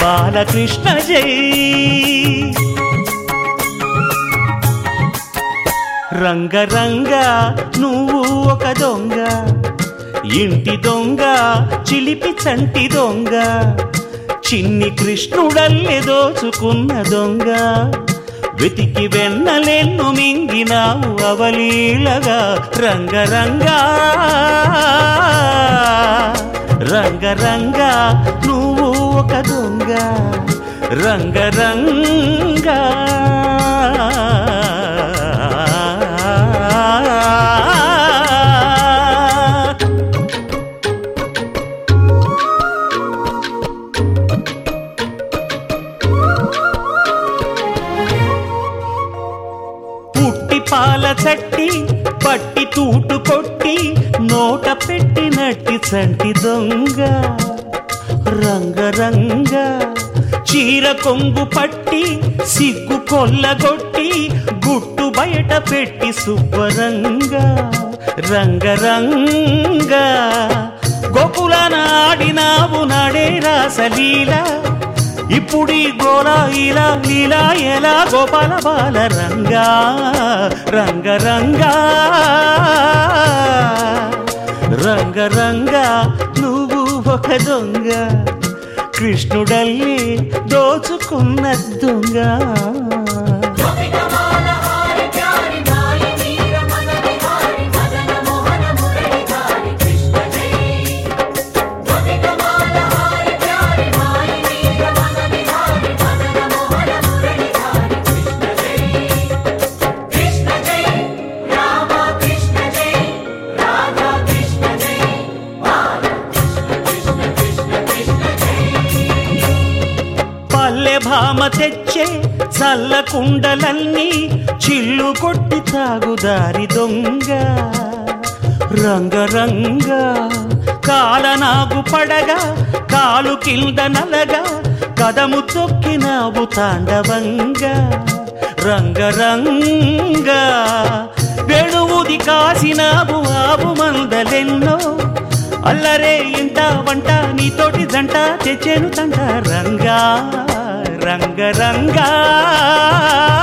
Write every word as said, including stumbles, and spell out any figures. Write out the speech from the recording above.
బాలకృష్ణ జై. రంగరంగ నువ్వు ఒక దొంగ, ఇంటి దొంగ చిలిపి చంటి దొంగ, చిన్ని కృష్ణుడల్లె దోచుకున్న దొంగ, వెతికి వెన్నలెన్ను మింగినావు అవలీలగా. రంగరంగ రంగరంగ నువ్వు ఒక దొంగ, రంగరంగ. పాల చట్టి పట్టి తూటు కొట్టి నోట పెట్టినట్టి చంటి దొంగ. రంగరంగ చీర కొంగు పట్టి సిగ్గు కొల్లగొట్టి గుట్టు బయట పెట్టి శుభ్రంగ. రంగరంగ గోకులాన ఆడినావు నాడే రాసలీల, ఇప్పుడీ గోలా ఇలా లీలా ఎలా గోపాల బాల. రంగా రంగరంగ రంగరంగ నువ్వు ఒక దొంగ, కృష్ణుడల్లి దోచుకున్న దొంగ. పల్లె భామ తెచ్చే చల్ల కుండలన్నీ చిల్లు కొట్టి తాగుదారి దొంగ. రంగరంగ కాలనాగు పడగా కాలు కింద నలగా కదము తొక్కినావు తాండవంగా. రంగరంగ వెణువుది కాసినావు ఆవు మందలెన్నో, అల్లరే ఇంట వంట నీతోటి జంట తెచ్చేను తంట. రంగా రంగరంగా